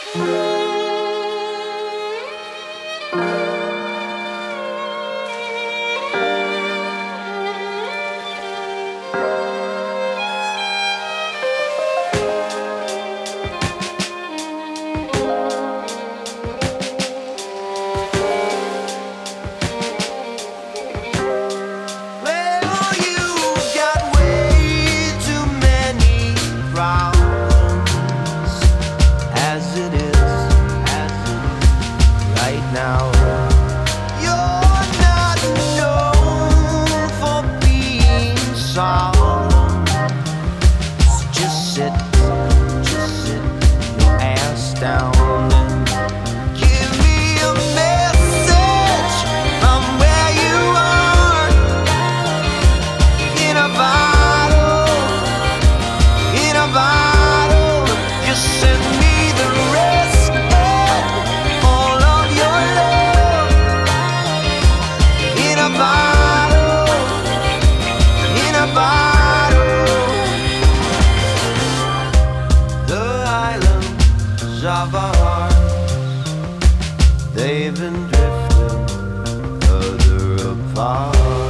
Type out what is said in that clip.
Now you're not known for being solemn, so just sit your ass down and give me a message from where you are. In a bottle, just send me the rest of all of your love. In a bottle, the islands of our hearts, they've been drifting further apart.